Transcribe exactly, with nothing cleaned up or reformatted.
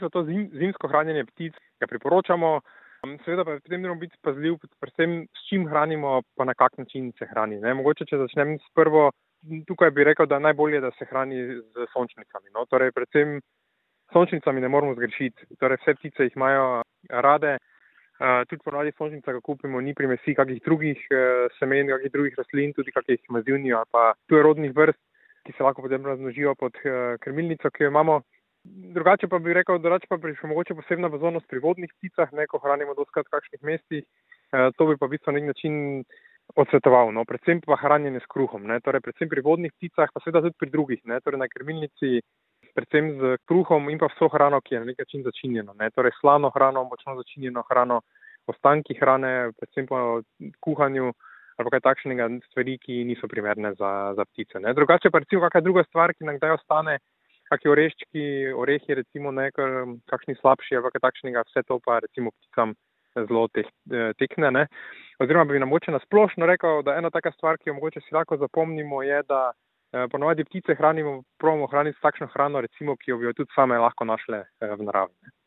Za to zim, zimsko hranjenje ptic ga priporočamo, seveda pa pri tem moramo biti pazljiv, predvsem s čim hranimo, pa na kak način se hrani. Ne? Mogoče, če začnem s prvo, tukaj bi rekel, da najbolje, da se hrani z sončnicami. No? Torej, predvsem sončnicami ne moramo zgrešiti. Torej, vse ptice jih imajo rade, uh, tudi ponavadi sončnica, ko kupimo, ni primesi kakih drugih uh, semen, kakih drugih rastlin, tudi kakih mazivnih ali pa tujerodnih vrst, ki se lahko potem razmnožijo pod uh, krmilnico, ki jo imamo. Drugače pa bi rekel, drugače pa bi še mogoče posebna pozornost pri vodnih pticah, ne, ko hranimo doskrat v kakšnih mestih, e, to bi pa v bistvu na nek način odsvetoval, no, predvsem pa hranjenje s kruhom, ne, torej predvsem pri vodnih pticah, pa seveda tudi pri drugih, ne, torej na krmilnici, predvsem z kruhom in pa vso hrano, ki je na nek način začinjeno, ne, torej slano hrano, močno začinjeno hrano, ostanki hrane, predvsem po kuhanju ali pa kaj takšnega, stvari, ki niso primerne za, za ptice, ne. Drugače pa recimo kakšna druga stvar, ki nam kdaj ostane, kakšni oreščki, orehi, recimo nekaj, kakšni slabši, ali kaj takšnega, vse to pa recimo pticam zelo te, tekne, ne. Oziroma bi nam mogoče nasplošno rekel, da ena taka stvar, ki jo mogoče si lahko zapomnimo, je, da eh, ponovadi ptice hranimo, probamo hraniti s takšno hrano, recimo, ki jo bi jo tudi same lahko našle eh, v naravi.